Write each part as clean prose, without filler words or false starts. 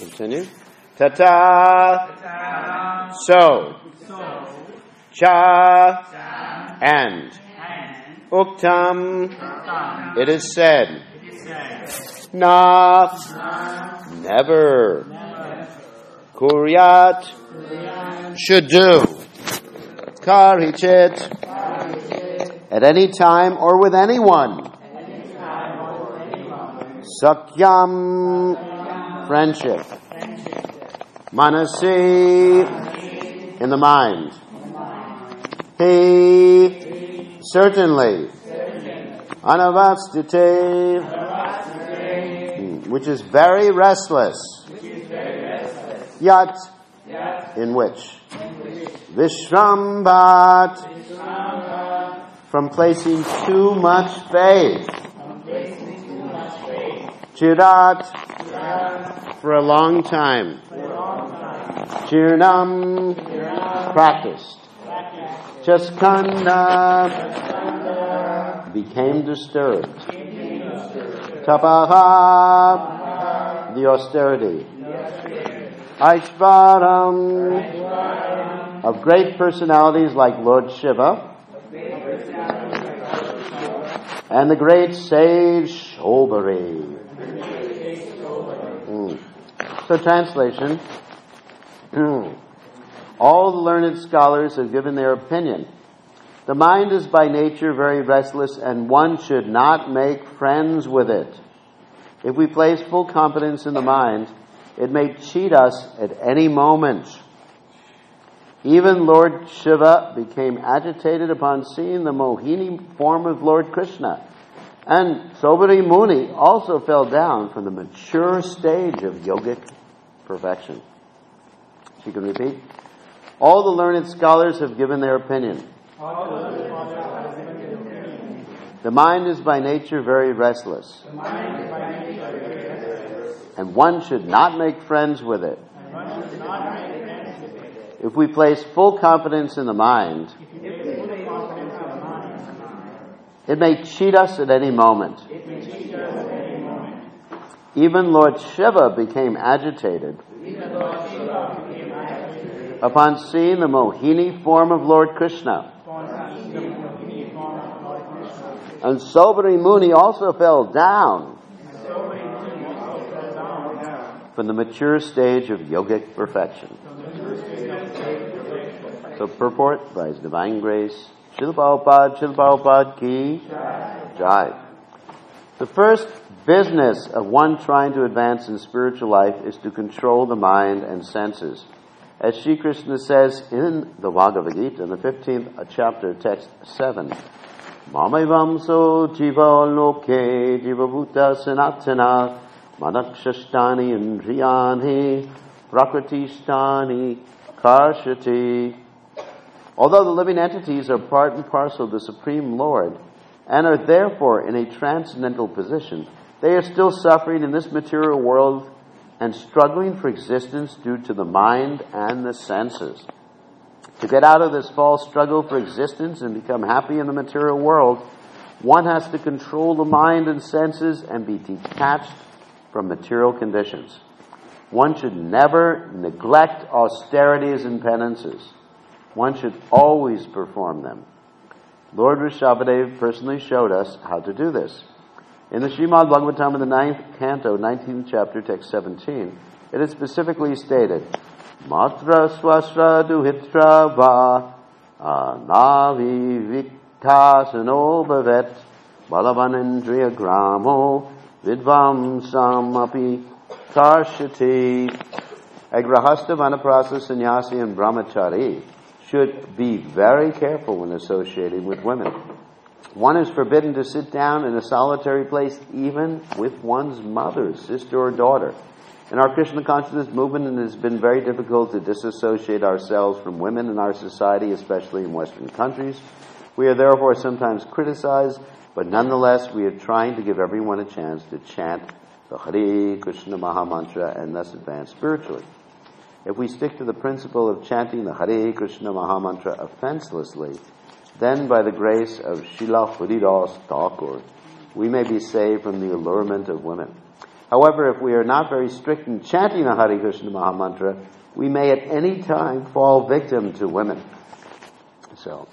Continue. Tata. So. Cha. And. Uktam. It is said. Na. Never. Kuryat. Should do. Karichit. At any time or with anyone. Sakyam. Friendship. Manasi. In the mind. He. Certainly. Anavastite. Which is very restless. Yat. In which. Vishrambat. From placing too much faith. Chirat. For a long time. Chirnam. Practiced. Chaskanda. Became disturbed. Tapaha. The austerity. Aishvaram. Of great personalities like Lord Shiva. And the great sage Shobari. So translation. All the learned scholars have given their opinion. The mind is by nature very restless, and one should not make friends with it. If we place full confidence in the mind, it may cheat us at any moment. Even Lord Shiva became agitated upon seeing the Mohini form of Lord Krishna. And Sobari Muni also fell down from the mature stage of yogic perfection. She can repeat. All the learned scholars have given their opinion. The mind is by nature very restless. And one should not make friends with it. If we place full confidence in the mind, it may cheat us at any moment. Even Lord Shiva became agitated upon seeing the Mohini form of Lord Krishna. And Sobari Muni also fell down from the mature stage of yogic perfection. So purport by His Divine Grace, Srila Prabhupada ki Jai. The first business of one trying to advance in spiritual life is to control the mind and senses. As Shri Krishna says in the Bhagavad Gita, in the 15th chapter, text 7, Mamevamso jiva loke jiva bhuta sanatana manakshashtani indriyani prakritishtani karshati. Although the living entities are part and parcel of the Supreme Lord and are therefore in a transcendental position, they are still suffering in this material world and struggling for existence due to the mind and the senses. To get out of this false struggle for existence and become happy in the material world, one has to control the mind and senses and be detached from material conditions. One should never neglect austerities and penances. One should always perform them. Lord Rishabhadev personally showed us how to do this. In the Srimad Bhagavatam in the 9th canto, 19th chapter, text 17, it is specifically stated, Matra swasra duhitra va navi viktasano bhavet balavanendriya gramo vidvam samapi karshati. A grahastha, vanaprastha, sannyasi, and brahmachari should be very careful when associating with women. One is forbidden to sit down in a solitary place, even with one's mother, sister, or daughter. In our Krishna consciousness movement, it has been very difficult to disassociate ourselves from women in our society, especially in Western countries. We are therefore sometimes criticized, but nonetheless we are trying to give everyone a chance to chant the Hare Krishna Maha Mantra and thus advance spiritually. If we stick to the principle of chanting the Hare Krishna Maha Mantra offenselessly, then by the grace of Srila Haridas Thakur, we may be saved from the allurement of women. However, if we are not very strict in chanting the Hare Krishna Mahamantra, we may at any time fall victim to women. So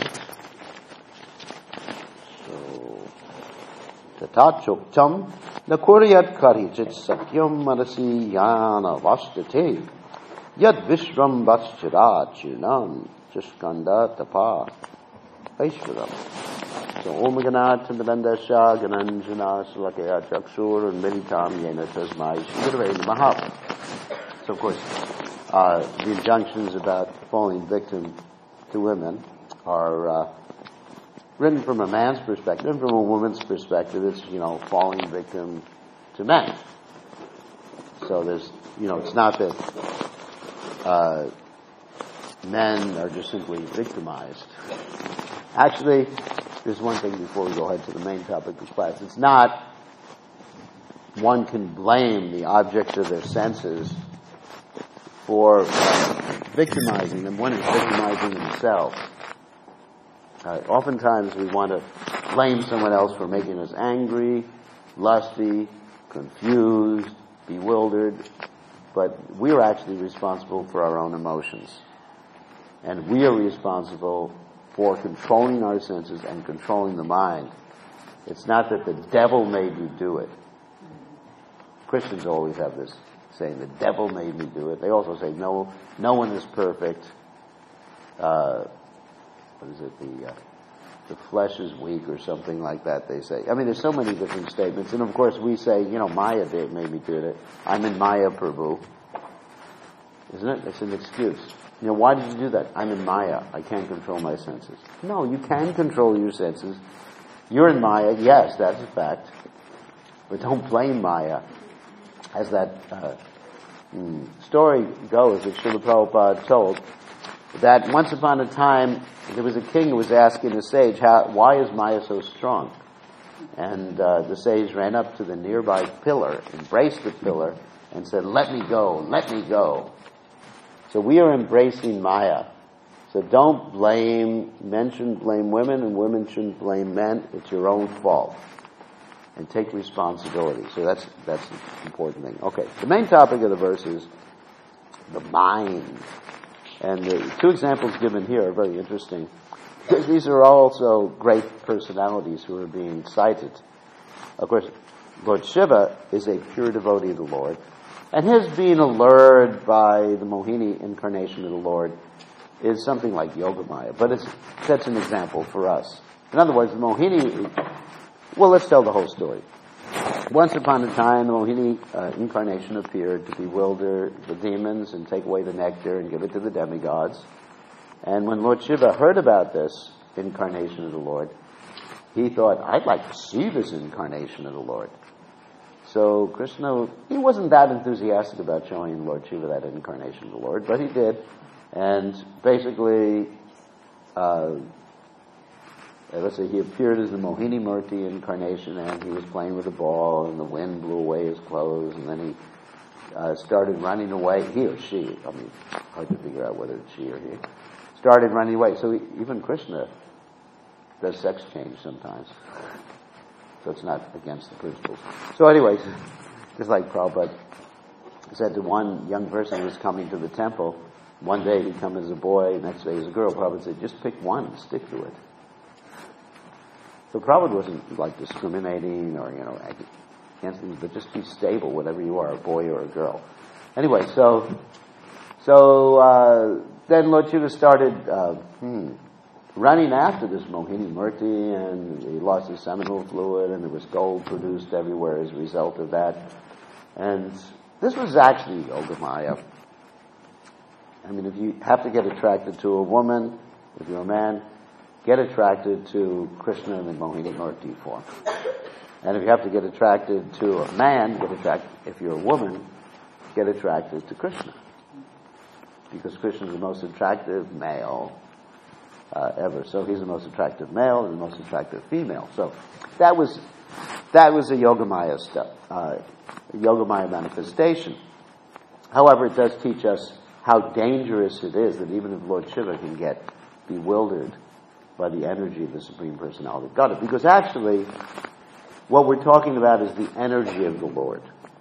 Tatachoktam nakuryat karichit satyam manasi yana vastate yad vishram vaschara chunam chishkanda tapa aishvaram. So Om Ganat Chandabandasha Gananjana Salakaya Chakshur and Meditam Yena Tasmai Shigurve Namaha. So of course, the injunctions about falling victim to women are written from a man's perspective, and from a woman's perspective, it's, falling victim to men. So there's, it's not that men are just simply victimized. Actually, there's one thing before we go ahead to the main topic of class. It's not one can blame the objects of their senses for victimizing them. One is victimizing themselves. Oftentimes we want to blame someone else for making us angry, lusty, confused, bewildered, but we are actually responsible for our own emotions. And we are responsible for controlling our senses and controlling the mind. It's not that the devil made you do it. Christians always have this saying, the devil made me do it. They also say, no one is perfect. What is it? The flesh is weak or something like that, they say. I mean, there's so many different statements. And of course we say, Maya made me do it. I'm in Maya, Prabhu. Isn't it? It's an excuse. Why did you do that? I'm in Maya. I can't control my senses. No, you can control your senses. You're in Maya. Yes, that's a fact. But don't blame Maya. As that story goes that Srila Prabhupada told, that once upon a time there was a king who was asking a sage, why is Maya so strong? And the sage ran up to the nearby pillar, embraced the pillar, and said, let me go, let me go. So we are embracing Maya. So don't blame, men shouldn't blame women, and women shouldn't blame men. It's your own fault. And take responsibility. So that's the important thing. Okay, the main topic of the verse is the mind. And the two examples given here are very interesting, because these are also great personalities who are being cited. Of course, Lord Shiva is a pure devotee of the Lord, and his being allured by the Mohini incarnation of the Lord is something like Yogamaya, but that's an example for us. In other words, the Mohini, well, let's tell the whole story. Once upon a time, the Mohini incarnation appeared to bewilder the demons and take away the nectar and give it to the demigods. And when Lord Shiva heard about this incarnation of the Lord, he thought, I'd like to see this incarnation of the Lord. So Krishna, he wasn't that enthusiastic about showing Lord Shiva that incarnation of the Lord, but he did. And basically, let's say he appeared as the Mohini Murti incarnation, and he was playing with a ball, and the wind blew away his clothes, and then he started running away. He or she, hard to figure out whether it's she or he, started running away. So even Krishna does sex change sometimes. So it's not against the principles. So anyways, just like Prabhupada said to one young person who was coming to the temple, one day he'd come as a boy, next day as a girl. Prabhupada said, just pick one, stick to it. So Prabhupada wasn't like discriminating or, against things, but just be stable, whatever you are, a boy or a girl. Anyway, so then Lord Shiva started running after this Mohini Murti, and he lost his seminal fluid, and there was gold produced everywhere as a result of that. And this was actually Yogamaya. If you have to get attracted to a woman, if you're a man, get attracted to Krishna in the Mohini Murti form. And if you have to get attracted to a man, if you're a woman, get attracted to Krishna. Because Krishna is the most attractive male ever. So he's the most attractive male and the most attractive female. So that was a Yogamaya stuff, Yogamaya manifestation. However, it does teach us how dangerous it is that even if Lord Shiva can get bewildered by the energy of the Supreme Personality of Godhead. Because actually, what we're talking about is the energy of the Lord.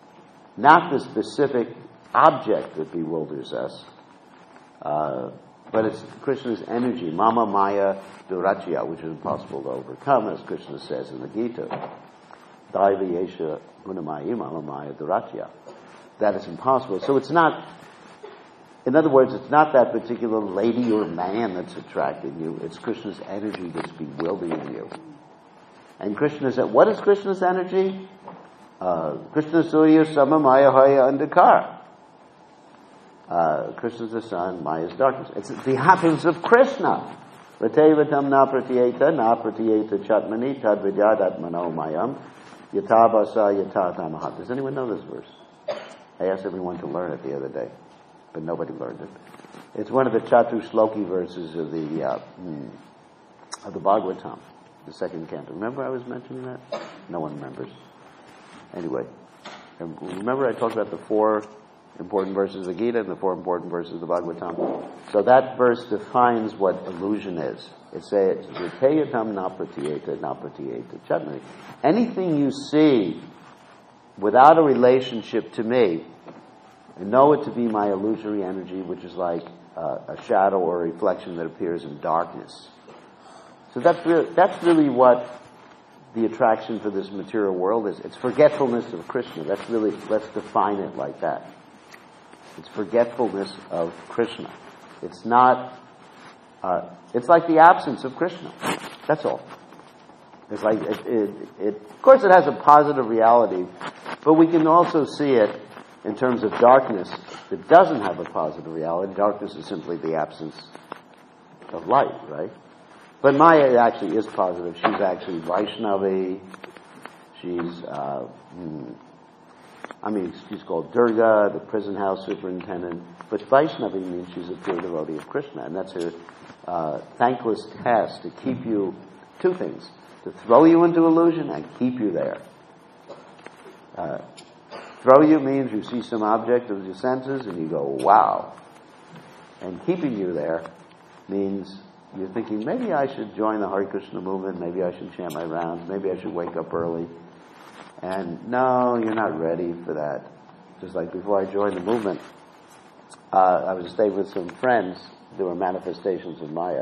not the specific object that bewilders us, but it's Krishna's energy, Mama Maya Durachya, which is impossible to overcome, as Krishna says in the Gita. Daiva Yesha Gunamayi Mama Maya Durachya. That is impossible. So it's not, in other words, it's not that particular lady or man that's attracting you. It's Krishna's energy that's bewildering you. And what is Krishna's energy? Krishna Surya Sama Maya Haya Andhakar. Krishna's the sun, Maya's darkness. It's the happiness of Krishna. Ratevatam na pratyeta chatmani tad vidyadat mano mayam yatabasa yatatamahat. Does anyone know this verse? I asked everyone to learn it the other day, but nobody learned it. It's one of the Chatu Shloki verses of the Bhagavatam, the second canto. Remember I was mentioning that? No one remembers. Anyway, remember I talked about the 4 important verses of the Gita and the 4 important verses of the Bhagavatam. So that verse defines what illusion is. It says, "Viteyatam na pratyeta chatmani." Anything you see without a relationship to me, and know it to be my illusory energy, which is like a shadow or a reflection that appears in darkness. So that's really what the attraction for this material world is. It's forgetfulness of Krishna. Let's define it like that. It's forgetfulness of Krishna. It's not, it's like the absence of Krishna. That's all. It's like, of course it has a positive reality, but we can also see it in terms of darkness that doesn't have a positive reality. Darkness is simply the absence of light, right? But Maya actually is positive. She's actually Vaishnavi. She's called Durga, the prison house superintendent. But Vaishnavi means she's a pure devotee of Krishna. And that's her thankless task to keep you, 2 things. To throw you into illusion and keep you there. Throw you means you see some object of your senses and you go, wow. And keeping you there means you're thinking, maybe I should join the Hare Krishna movement, maybe I should chant my rounds, maybe I should wake up early. And no, you're not ready for that. Just like before I joined the movement, I was staying with some friends. There were manifestations of Maya.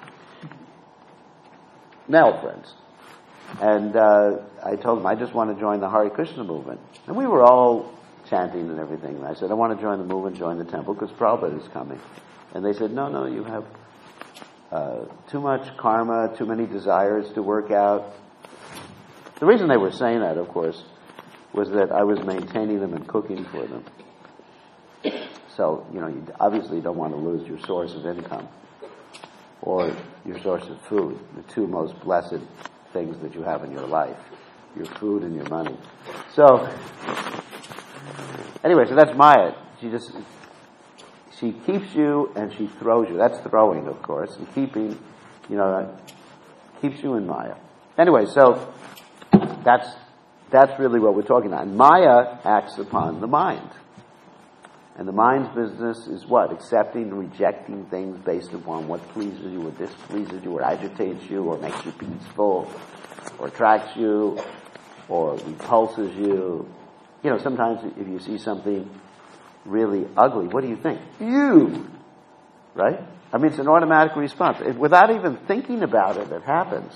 Male friends. And I told them, I just want to join the Hare Krishna movement. And we were all chanting and everything. And I said, I want to join the movement, join the temple, because Prabhupada is coming. And they said, no, you have too much karma, too many desires to work out. The reason they were saying that, of course, was that I was maintaining them and cooking for them. So, you obviously don't want to lose your source of income or your source of food, the 2 most blessed things that you have in your life, your food and your money. So, anyway, so that's Maya. She keeps you and she throws you. That's throwing, of course, and keeping, keeps you in Maya. Anyway, so that's really what we're talking about. And Maya acts upon the mind. And the mind's business is what? Accepting and rejecting things based upon what pleases you or displeases you or agitates you or makes you peaceful or attracts you or repulses you. Sometimes if you see something really ugly, what do you think? Ew! Right? I mean, it's an automatic response. Without even thinking about it, it happens.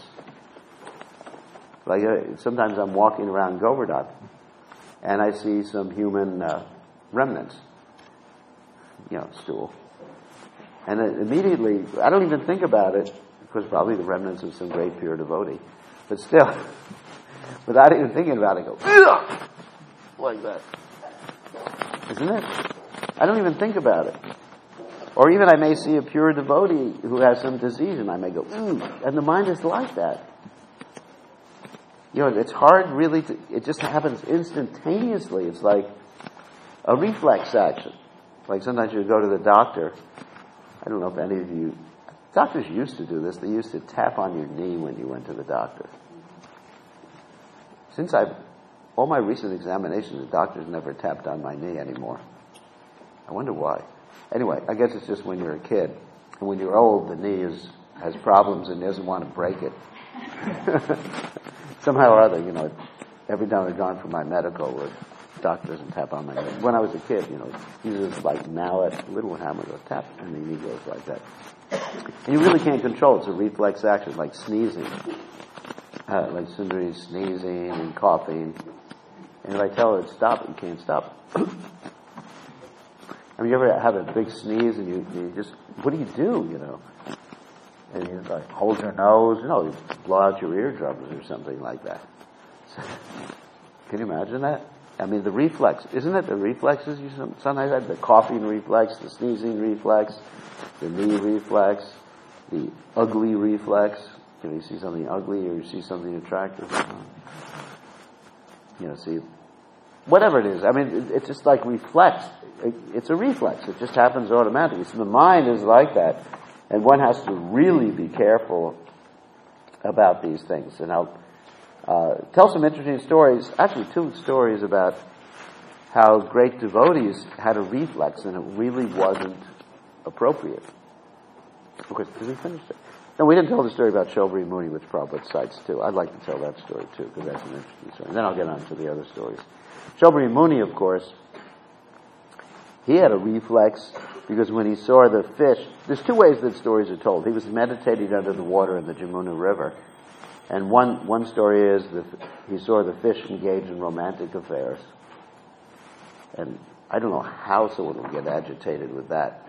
Like sometimes I'm walking around Govardhan and I see some human remnants, stool. And immediately, I don't even think about it, because probably the remnants of some great pure devotee. But still, without even thinking about it, I go, ugh! Like that. Isn't it? I don't even think about it. Or even I may see a pure devotee who has some disease and I may go, and the mind is like that. It's hard really it just happens instantaneously. It's like a reflex action. Like sometimes you go to the doctor. I don't know if any of you, doctors used to do this. They used to tap on your knee when you went to the doctor. Since all my recent examinations, the doctors never tapped on my knee anymore. I wonder why. Anyway, I guess it's just when you're a kid. And when you're old, the knee has problems and doesn't want to break it. Somehow or other, every time I've gone for my medical, Doc doesn't tap on my head. When I was a kid, he uses like mallet, little hammer to tap, and then he goes like that. And you really can't control it. It's a reflex action, like sneezing. Like Sundari sneezing and coughing. And if I tell her to stop, you can't stop. I mean, you ever have a big sneeze and you just, what do? And you like hold your nose, you blow out your eardrums or something like that. So, can you imagine that? I mean, the reflex, isn't it the reflexes you sometimes have? The coughing reflex, the sneezing reflex, the knee reflex, the ugly reflex. You see something ugly or you see something attractive. See, whatever it is. I mean, it's just like reflex. It's a reflex. It just happens automatically. So the mind is like that. And one has to really be careful about these things. And I'll tell some interesting stories, actually 2 stories about how great devotees had a reflex and it really wasn't appropriate. Of course, did we finish it? No, we didn't tell the story about Shobri Muni, which Prabhupada cites too. I'd like to tell that story too, because that's an interesting story. And then I'll get on to the other stories. Shobri Muni, of course, he had a reflex because when he saw the fish, there's 2 ways that stories are told. He was meditating under the water in the Jamuna River. And one story is that he saw the fish engage in romantic affairs. And I don't know how someone would get agitated with that.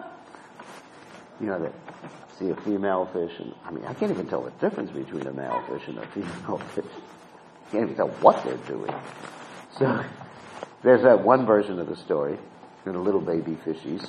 They see a female fish, and I mean, I can't even tell the difference between a male fish and a female fish. I can't even tell what they're doing. So, there's that one version of the story, and the little baby fishies.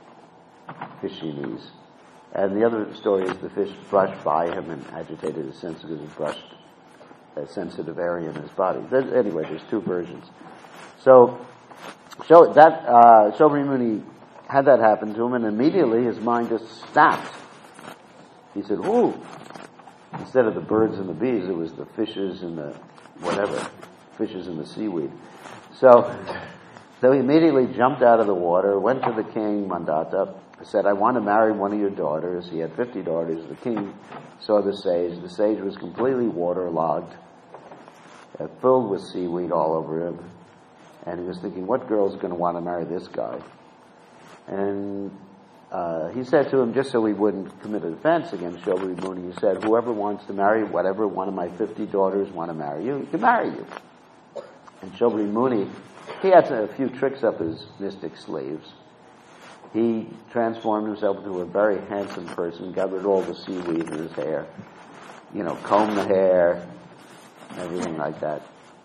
And the other story is the fish brushed by him and agitated his senses because he brushed a sensitive area in his body. Anyway, there's 2 versions. So Shobri Muni had that happen to him, and immediately his mind just snapped. He said, "Ooh!" Instead of the birds and the bees, it was the fishes and the fishes and the seaweed. So he immediately jumped out of the water, went to the king, Mandata, said, "I want to marry one of your daughters." He had 50 daughters. The king saw the sage. The sage was completely waterlogged, filled with seaweed all over him. And he was thinking, what girl's going to want to marry this guy? And he said to him, just so he wouldn't commit an offense against Shobri Muni, he said, "Whoever wants to marry whatever one of my 50 daughters want to marry you, he can marry you." And Shobri Muni, he had a few tricks up his mystic sleeves. He transformed himself into a very handsome person, got rid of all the seaweed in his hair, combed the hair, everything like that.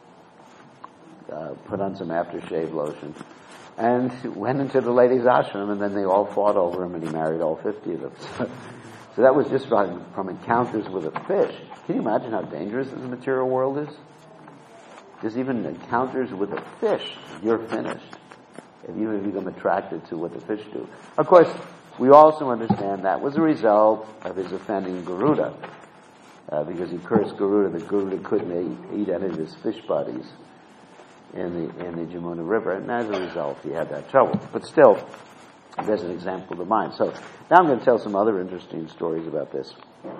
Put on some aftershave lotion, and went into the ladies' ashram, and then they all fought over him, and he married all 50 of them. So that was just from encounters with a fish. Can you imagine how dangerous this material world is? There's even encounters with a fish. You're finished. If you become attracted to what the fish do. Of course, we also understand that was a result of his offending Garuda, because he cursed Garuda, that Garuda couldn't eat any of his fish buddies in the Jamuna River, and as a result, he had that trouble. But still, there's an example of the mind. So now I'm going to tell some other interesting stories about this.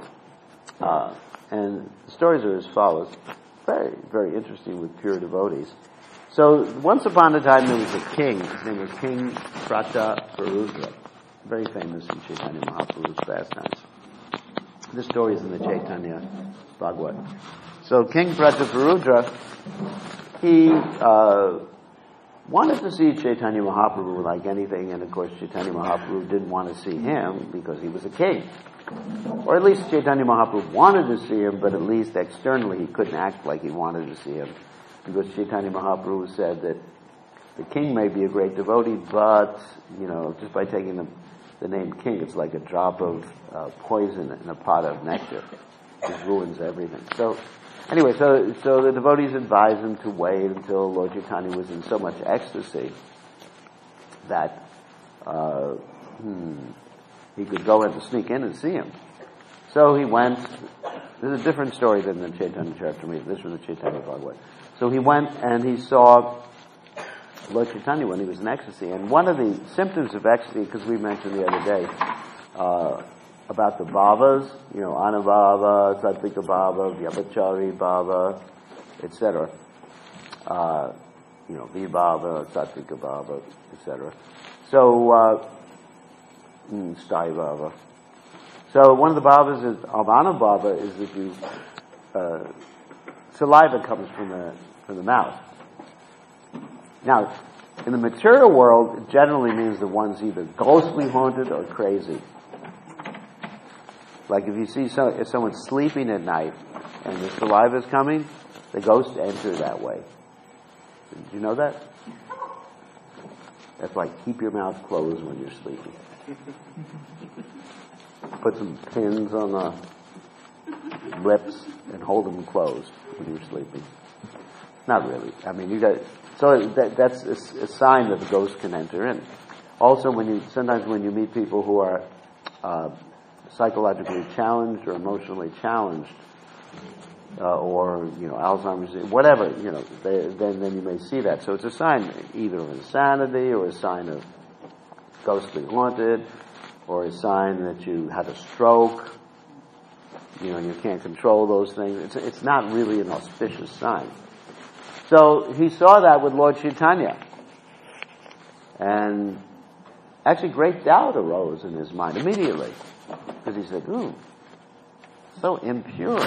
And the stories are as follows. Very, very interesting with pure devotees. So once upon a time there was a king. His name was King Prataparudra, very famous in Chaitanya Mahaprabhu's pastimes. This story is in the Chaitanya Bhagavat. So King Prataparudra, he wanted to see Chaitanya Mahaprabhu like anything, and of course Chaitanya Mahaprabhu didn't want to see him because he was a king. Or at least Chaitanya Mahaprabhu wanted to see him, but at least externally he couldn't act like he wanted to see him. Because Chaitanya Mahaprabhu said that the king may be a great devotee, but, just by taking the name king, it's like a drop of poison in a pot of nectar. It ruins everything. So, anyway, so the devotees advised him to wait until Lord Chaitanya was in so much ecstasy that he could go and sneak in and see him. So he went. This is a different story than the Chaitanya Charitamrita. This was the Chaitanya Bhagavat. So he went and he saw Lord Chaitanya when he was in ecstasy. And one of the symptoms of ecstasy, because we mentioned the other day about the bhavas, Anubhava, Sattvika Bhava, Vyabhachari Bhava, etc. Vibhava, Satvika Bhava, etc. So, Sthai Bhava. So one of the bhavas is, Avana Bhava, is that saliva comes from the mouth. Now, in the material world, it generally means that one's either ghostly haunted or crazy. Like if you see if someone's sleeping at night and the saliva is coming, the ghosts enter that way. Did you know that? That's like keep your mouth closed when you're sleeping. Put some pins on the lips and hold them closed when you're sleeping. Not really. I mean, that's a sign that the ghost can enter in. Also, sometimes when you meet people who are psychologically challenged or emotionally challenged, or Alzheimer's, whatever, then you may see that. So it's a sign either of insanity or a sign of ghostly haunted, or a sign that you had a stroke, and you can't control those things. It's not really an auspicious sign. So he saw that with Lord Chaitanya. And actually great doubt arose in his mind immediately. Because he said, so impure.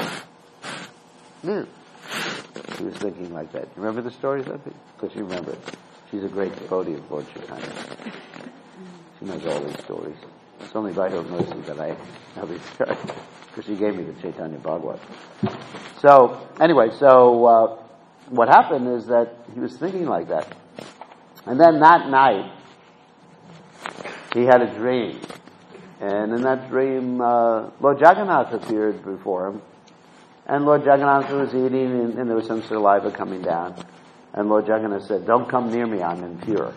He was thinking like that. You remember the story, Sophie? Because you remember it. She's a great devotee of Lord Chaitanya. She knows all these stories. It's only by her mercy that I know these stories. Because she gave me the Chaitanya Bhagavat. So, anyway, what happened is that he was thinking like that. And then that night, he had a dream. And in that dream, Lord Jagannath appeared before him. And Lord Jagannath was eating, and there was some saliva coming down. And Lord Jagannath said, "Don't come near me, I'm impure."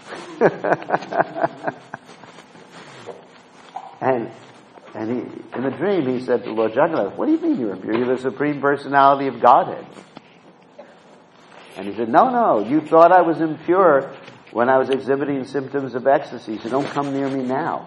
and in the dream, he said to Lord Jagannath, "What do you mean you're impure? You're the Supreme Personality of Godhead." And he said, No, you thought I was impure when I was exhibiting symptoms of ecstasy, so don't come near me now.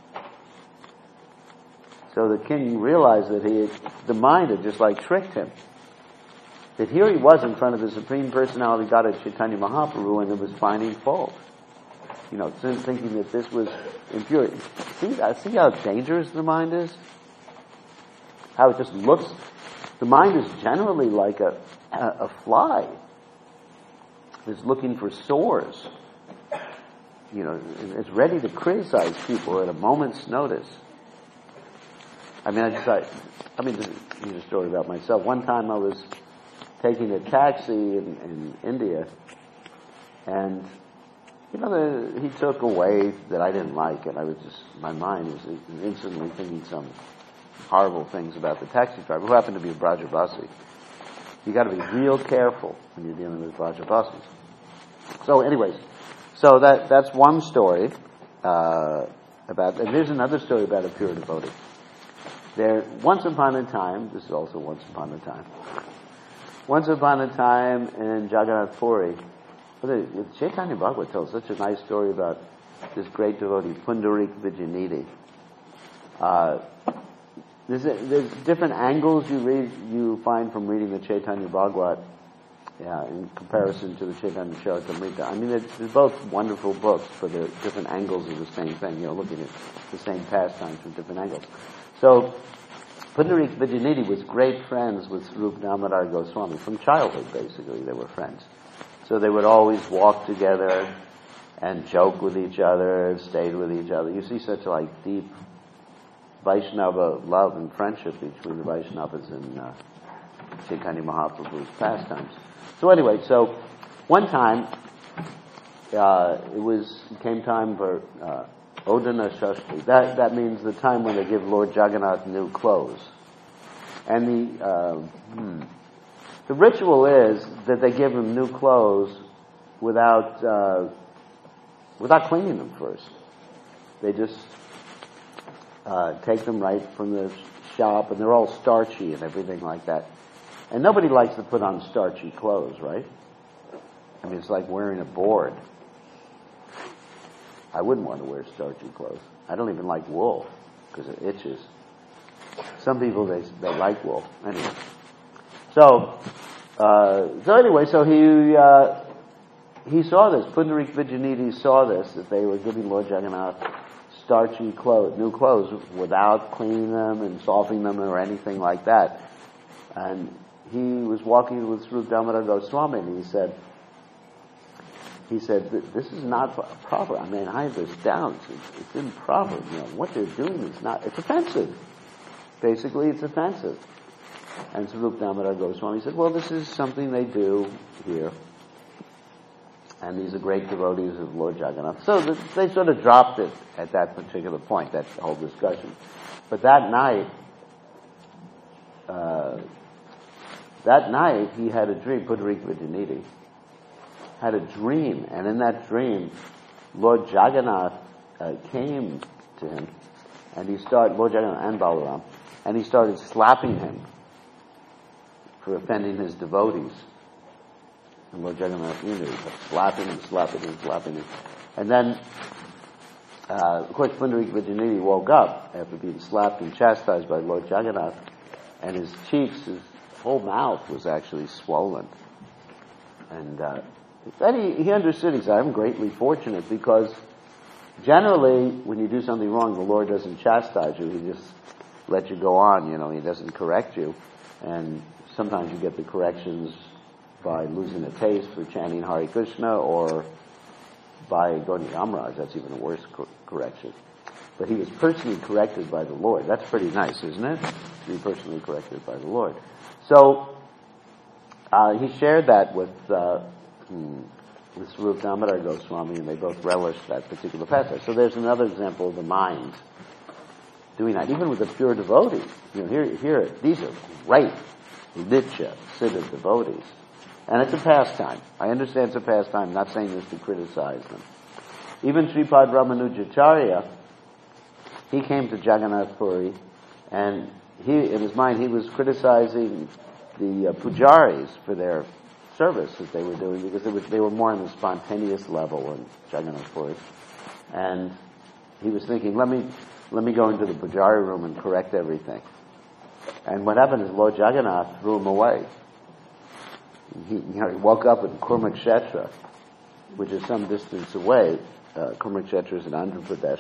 So the king realized that the mind had just like tricked him. That here he was in front of the Supreme Personality Godhead Chaitanya Mahaprabhu, and it was finding fault. Thinking that this was impure. See how dangerous the mind is? How it just looks. The mind is generally like a fly. Is looking for sores. It's ready to criticize people at a moment's notice. This is a story about myself. One time I was taking a taxi in India, and he took a way that I didn't like, and my mind was instantly thinking some horrible things about the taxi driver, who happened to be a Brajabasi. You got to be real careful when you're dealing with Brajabasis. So, anyways, that's one story about. And there's another story about a pure devotee. Once upon a time, this is also once upon a time. Once upon a time in Jagannath Puri, the Chaitanya Bhagavat tells such a nice story about this great devotee, Pundarik Vijayanidhi. There's different angles you find from reading the Chaitanya Bhagavat in comparison to the Chaitanya Charitamrita. They're both wonderful books, but they're different angles of the same thing, looking at the same pastimes from different angles. So, Pundarik Vijayanidhi was great friends with Rup Damodar Goswami. From childhood, basically, they were friends. So they would always walk together and joke with each other, stayed with each other. You see such deep Vaishnava love and friendship between the Vaishnavas and Chaitanya Mahaprabhu's pastimes. So anyway, one time, it came time for Odana Shashti. That means the time when they give Lord Jagannath new clothes. And the ritual is that they give him new clothes without cleaning them first. They just take them right from the shop, and they're all starchy and everything like that. And nobody likes to put on starchy clothes, right? It's like wearing a board. I wouldn't want to wear starchy clothes. I don't even like wool because it itches. Some people, they like wool. Anyway. So he he saw this. Pundarik Vijayanidhi saw this, that they were giving Lord Jagannath starchy clothes, new clothes, without cleaning them and softening them or anything like that. And he was walking with Swarup Damodar Goswami, and he said, this is not proper. I mean, I have this down. It's improper. What they're doing is not, it's offensive. Basically, it's offensive. And Swarup Damodar Goswami said, well, this is something they do here. And these are great devotees of Lord Jagannath. So they sort of dropped it at that particular point, that whole discussion. But that night he had a dream, Pundarik Vijayanidhi had a dream, and in that dream, Lord Jagannath came to him, and Lord Jagannath and Balaram, and he started slapping him for offending his devotees. And Lord Jagannath, he kept slapping him. And then, of course, Pundarik Vijayanidhi woke up after being slapped and chastised by Lord Jagannath, and his cheeks, his whole mouth was actually swollen. And then he understood. He said, I'm greatly fortunate, because generally, when you do something wrong, the Lord doesn't chastise you. He just lets you go on, he doesn't correct you. And sometimes you get the corrections by losing a taste for chanting Hare Krishna, or by going to Yamraj. That's even a worse correction. But he was personally corrected by the Lord. That's pretty nice, isn't it? To be personally corrected by the Lord. So he shared that with Swarup Damodar Goswami, and they both relished that particular pastime. So there's another example of the mind doing that, even with the pure devotees. Here, these are great Nitya, Siddha devotees. And it's a pastime. I understand it's a pastime. I'm not saying this to criticize them. Even Sripad Ramanujacharya, he came to Jagannath Puri, and in his mind, he was criticizing the pujaris for their service that they were doing, because they were more on the spontaneous level in Jagannath Puri. And he was thinking, let me go into the pujari room and correct everything. And what happened is Lord Jagannath threw him away. He woke up in Kurmakshetra, which is some distance away. Kurmakshetra is in Andhra Pradesh.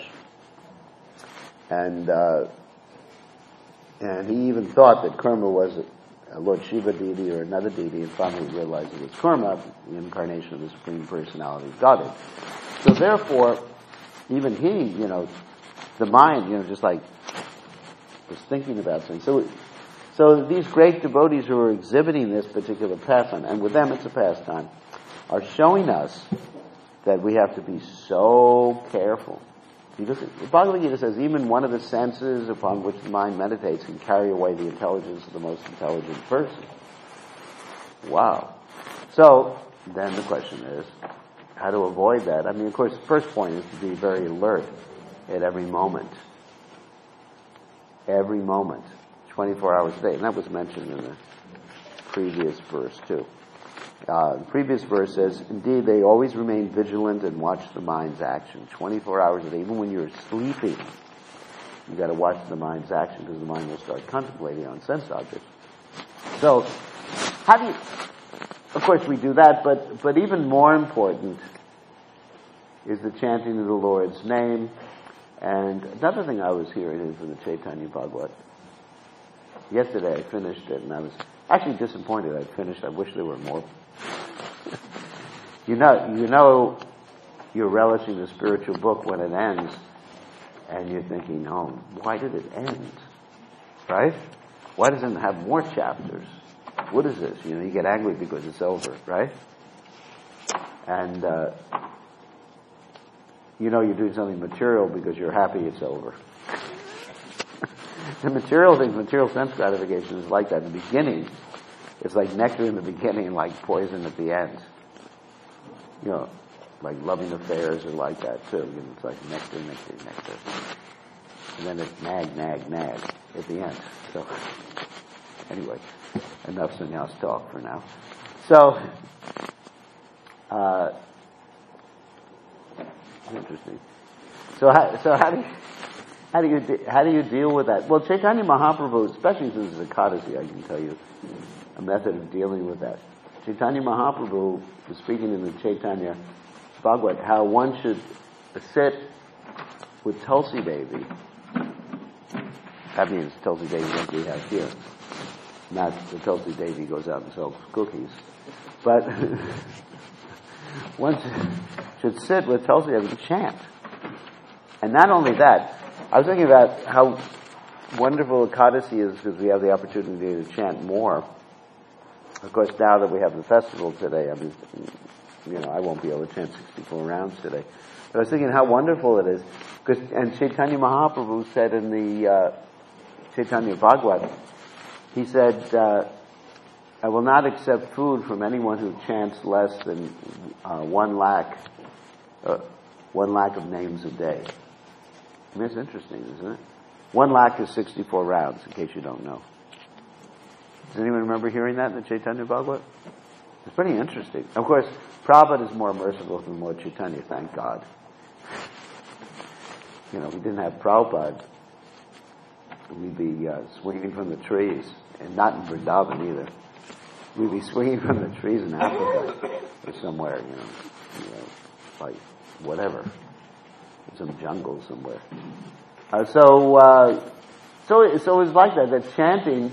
And he even thought that Kurma was a Lord Shiva deity or another deity, and finally realized it was Kurma, the incarnation of the Supreme Personality of Godhead. So therefore, even he, the mind, just like was thinking about things. So these great devotees who are exhibiting this particular pastime, and with them it's a pastime, are showing us that we have to be so careful. Because the Bhagavad Gita says even one of the senses upon which the mind meditates can carry away the intelligence of the most intelligent person. Wow. So then the question is, how to avoid that? I mean, of course, the first point is to be very alert at every moment. Every moment. 24 hours a day. And that was mentioned in the previous verse, too. The previous verse says, indeed, they always remain vigilant and watch the mind's action. 24 hours a day. Even when you're sleeping, you've got to watch the mind's action, because the mind will start contemplating on sense objects. So, of course we do that, but even more important is the chanting of the Lord's name. And another thing I was hearing is in the Chaitanya Bhagavat. Yesterday I finished it, and I was actually disappointed I finished. I wish there were more. You know you're relishing the spiritual book when it ends, and you're thinking, oh, why did it end? Right? Why doesn't it have more chapters? What is this? You get angry because it's over, right? And you're doing something material because you're happy it's over. The material things, material sense gratification is like that. In the beginning, it's like nectar in the beginning, like poison at the end. Like loving affairs are like that too. It's like nectar. And then it's nag at the end. So, anyway, enough sannyas talk for now. So, interesting. So how do you deal with that? Well, Chaitanya Mahaprabhu, especially since it's a Ekadasi, I can tell you a method of dealing with that. Chaitanya Mahaprabhu was speaking in the Chaitanya Bhagavad how one should sit with Tulsi Devi. That means Tulsi Devi like we have here. Not the Tulsi Devi goes out and sells cookies. But one should sit with Tulsi Devi and chant. And not only that, I was thinking about how wonderful Ekadasi is because we have the opportunity to chant more. Of course, now that we have the festival today, I mean, I won't be able to chant 64 rounds today. But I was thinking how wonderful it is. And Chaitanya Mahaprabhu said in the Chaitanya Bhagavad, he said, I will not accept food from anyone who chants less than 1 lakh of names a day. I mean, it's interesting, isn't it? 1 lakh is 64 rounds, in case you don't know. Does anyone remember hearing that in the Chaitanya Bhagavad? It's pretty interesting. Of course, Prabhupada is more merciful than Lord Chaitanya, thank God. We didn't have Prabhupada, we'd be swinging from the trees, and not in Vrindavan either. We'd be swinging from the trees in Africa or somewhere, like whatever, in some jungle somewhere. So it was like that chanting,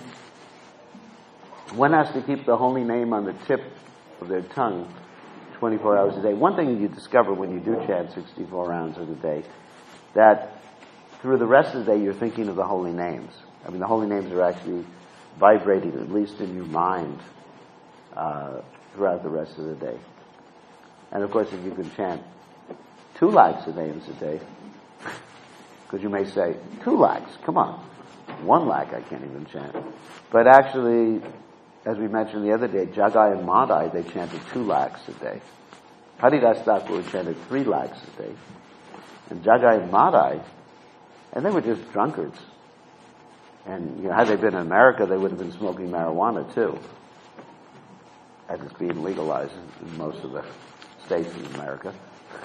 one has to keep the holy name on the tip of their tongue 24 hours a day. One thing you discover when you do chant 64 rounds of the day, that through the rest of the day you're thinking of the holy names. I mean, the holy names are actually vibrating, at least in your mind, throughout the rest of the day. And of course, if you can chant 2 lakhs of names a day, because you may say, 2 lakhs, come on. 1 lakh I can't even chant. But actually, as we mentioned the other day, Jagai and Madai, they chanted 2 lakhs a day. Haridas Thakur chanted 3 lakhs a day. And Jagai and Madai, and they were just drunkards. And had they been in America, they would have been smoking marijuana too, as it's being legalized in most of the states in America.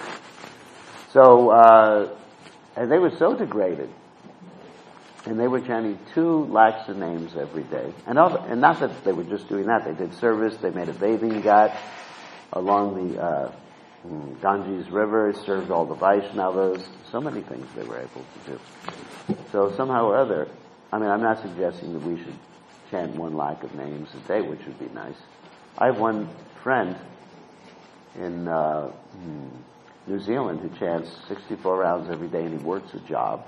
So, and they were so degraded. And they were chanting 2 lakhs of names every day. And not that they were just doing that. They did service. They made a bathing ghat along the Ganges River, served all the Vaishnavas. So many things they were able to do. So somehow or other, I mean, I'm not suggesting that we should chant 1 lakh of names a day, which would be nice. I have one friend in New Zealand who chants 64 rounds every day, and he works a job.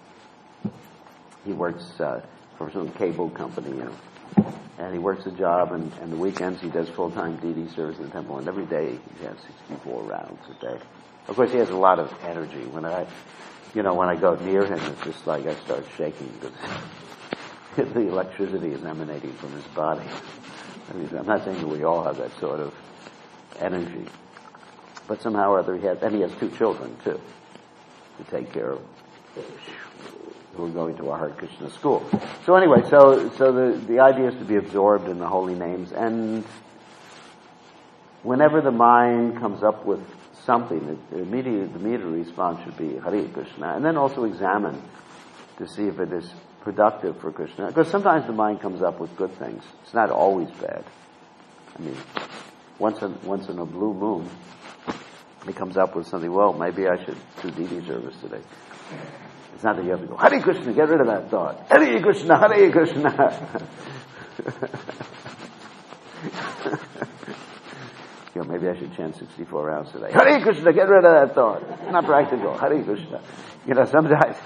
He works for some cable company, and he works a job, and the weekends he does full-time deity service in the temple, and every day he has 64 rounds a day. Of course, he has a lot of energy. When I go near him, it's just like I start shaking because the electricity is emanating from his body. I mean, I'm not saying that we all have that sort of energy, but somehow or other he has 2 children too to take care of, who are going to a Hare Krishna school. So anyway, so the idea is to be absorbed in the holy names, and whenever the mind comes up with something, the immediate response should be Hare Krishna, and then also examine to see if it is productive for Krishna. Because sometimes the mind comes up with good things. It's not always bad. I mean, once in a blue moon, it comes up with something, well, maybe I should do deity service today. It's not that you have to go, Hare Krishna, get rid of that thought. Hare Krishna, Hare Krishna. Maybe I should chant 64 rounds today. Hare Krishna, get rid of that thought. It's not practical. Hare Krishna. Sometimes,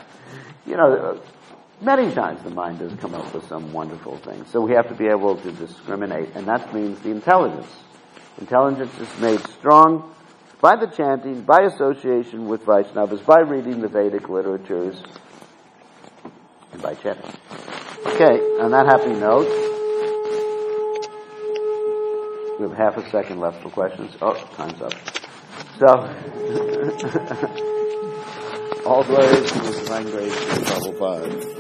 many times the mind does come up with some wonderful thing. So we have to be able to discriminate, and that means the intelligence. Intelligence is made strong by the chanting, by association with Vaishnavas, by reading the Vedic literatures, and by chanting. Okay, on that happy note, we have half a second left for questions. Oh, time's up. So, all glories to the divine grace of Prabhupada.